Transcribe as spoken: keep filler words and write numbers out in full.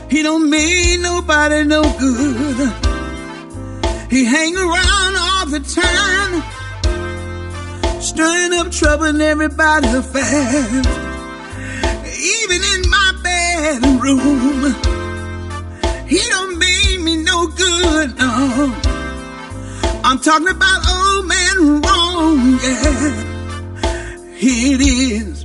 He don't mean nobody no good. He hang around all the time, stirring up trouble in everybody's affairs. Even in my bedroom, he don't mean me no good, no. I'm talking about old man wrong, yeah. Here it is.